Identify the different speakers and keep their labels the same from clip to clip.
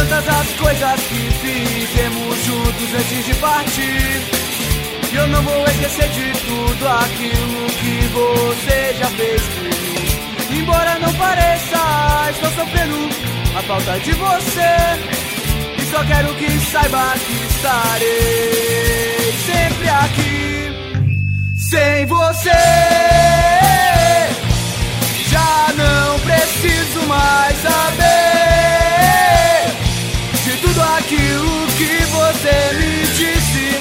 Speaker 1: tantas as coisas que fizemos juntos antes de partir. E eu não vou esquecer de tudo aquilo que você já fez por mim. Embora não pareça, estou sofrendo a falta de você. E só quero que saiba que estarei sempre aqui. Sem você já não preciso mais saber de tudo aquilo que você me disse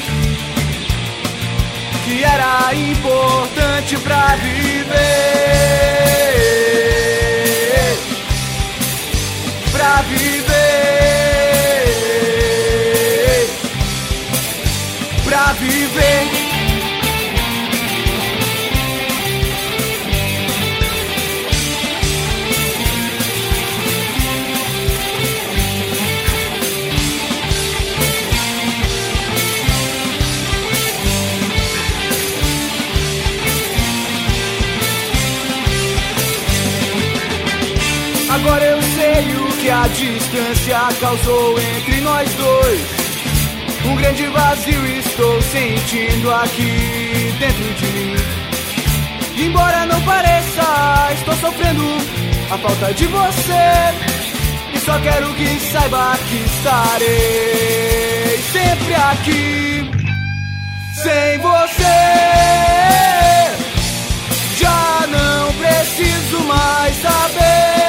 Speaker 1: que era importante pra viver, pra viver, pra viver. Agora eu sei o que a distância causou entre nós dois. Um grande vazio estou sentindo aqui dentro de mim. Embora não pareça, estou sofrendo a falta de você. E só quero que saiba que estarei sempre aqui. Sem você já não preciso mais saber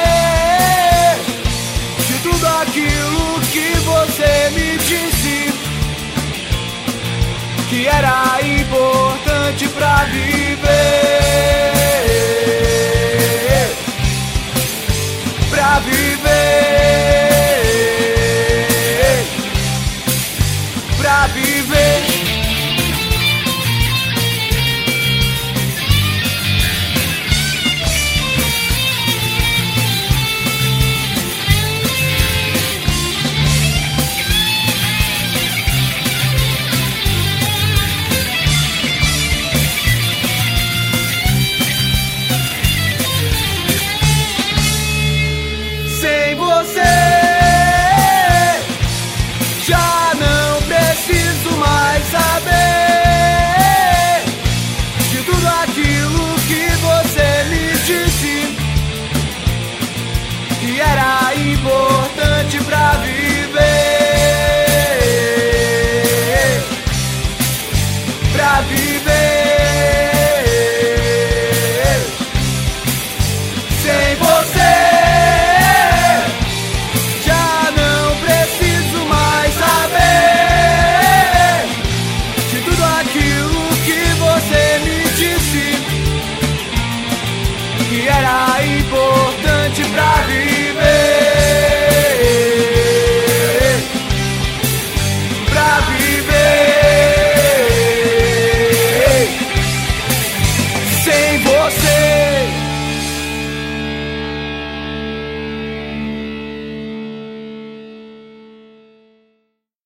Speaker 1: tudo aquilo que você me disse que era importante pra viver,